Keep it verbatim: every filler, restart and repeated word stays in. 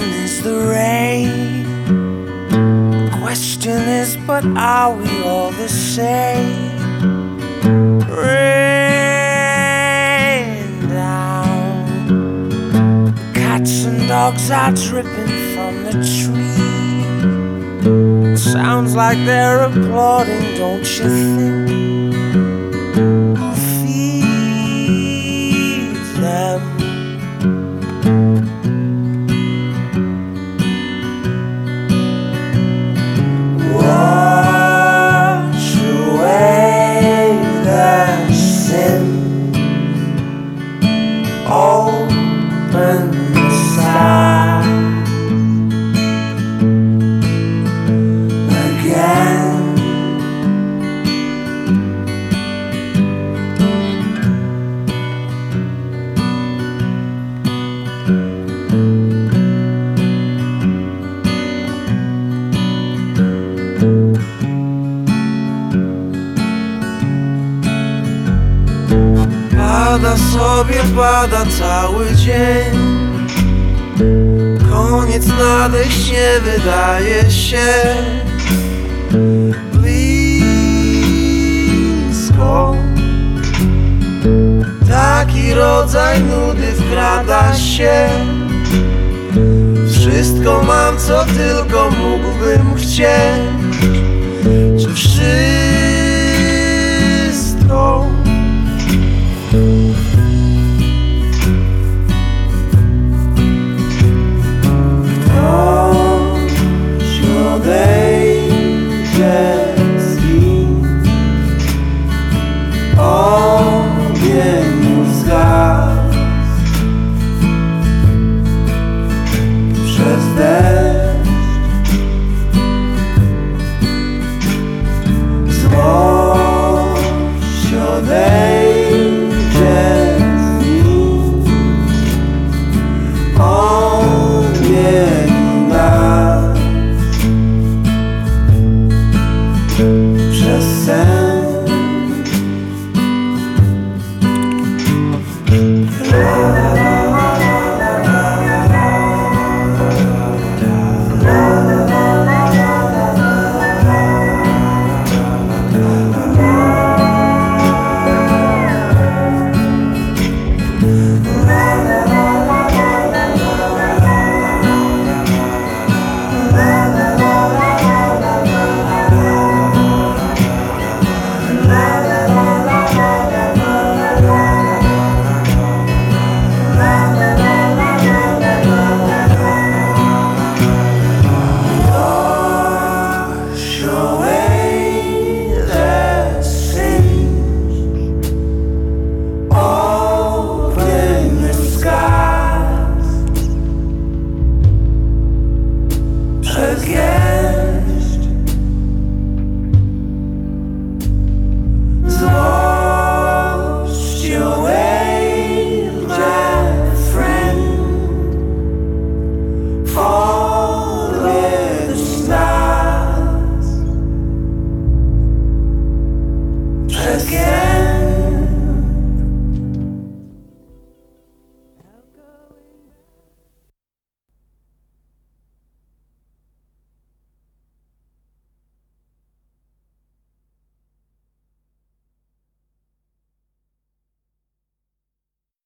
is the rain. Question is, but are we all the same? Rain down. Cats and dogs are dripping from the tree. Sounds like they're applauding, don't you think? Who feeds them? Wash away the sin. Open the sky again. Pada sobie, pada cały dzień. Koniec nadejść nie wydaje się blisko. Taki rodzaj nudy wkrada się. Wszystko mam, co tylko mógłbym chcieć. Czy wszystko? For